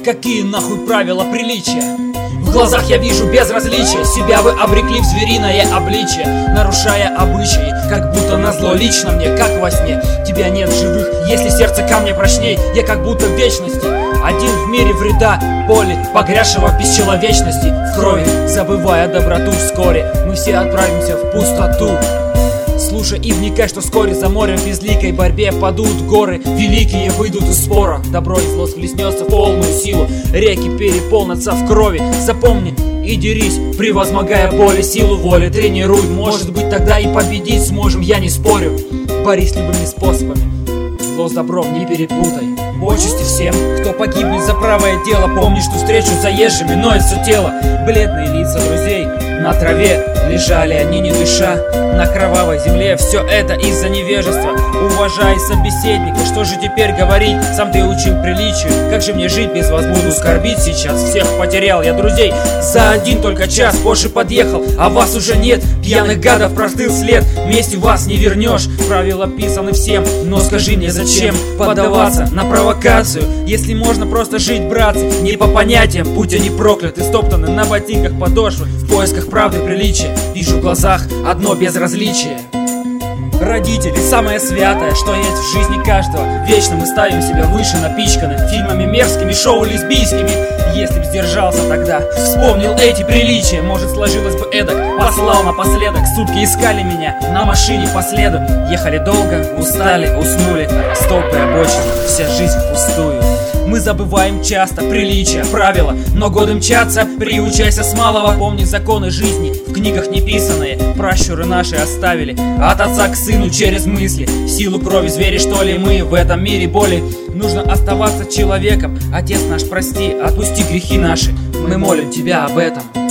Какие нахуй правила приличия? В глазах я вижу безразличие. Себя вы обрекли в звериное обличие, нарушая обычаи, как будто назло лично мне, как во сне. Тебя нет в живых, если сердце камня прочней. Я как будто в вечности, один в мире вреда, боли, погрязшего в бесчеловечности, в крови, забывая доброту вскоре. Мы все отправимся в пустоту. Слушай и вникай, что вскоре за морем в безликой борьбе падут горы великие, выйдут из спора. Добро и зло схлестнется в полную силу, реки переполнятся в крови. Запомни и дерись, превозмогая боли, силу воли тренируй. Может быть, тогда и победить сможем, я не спорю. Борись любыми способами, зло с добром не перепутай. Почести всем, кто погибнет за правое дело. Помни, что встречу с заезжими ноет все тело. Бледные лица друзей на траве лежали они не дыша, на кровавой земле. Все это из-за невежества. Уважай собеседника, что же теперь говорить? Сам ты учил приличию, как же мне жить без вас? Буду скорбить сейчас, всех потерял я друзей. За один только час позже подъехал, а вас уже нет. Пьяных гадов простыл след, мести вас не вернешь. Правила писаны всем, но скажи мне, зачем поддаваться на провокацию, если можно просто жить, братцы? Не по понятиям, будь они прокляты, стоптаны на ботинках подошвы. В поисках правды приличия вижу в глазах одно безразличие. Родители — самое святое, что есть в жизни каждого. Вечно мы ставим себя выше, напичканы фильмами мерзкими, шоу лесбийскими. Если б сдержался тогда, вспомнил эти приличия, может, сложилось бы эдак. Послал напоследок, сутки искали меня на машине по следу. Ехали долго, устали, уснули, столбы обочин, вся жизнь впустую. Мы забываем часто приличия, правила, но годы мчатся, приучайся с малого. Помни законы жизни, в книгах не писанные, пращуры наши оставили от отца к сыну через мысли. Силу крови звери, что ли, мы в этом мире боли. Нужно оставаться человеком, Отец наш, прости, отпусти грехи наши, мы молим Тебя об этом.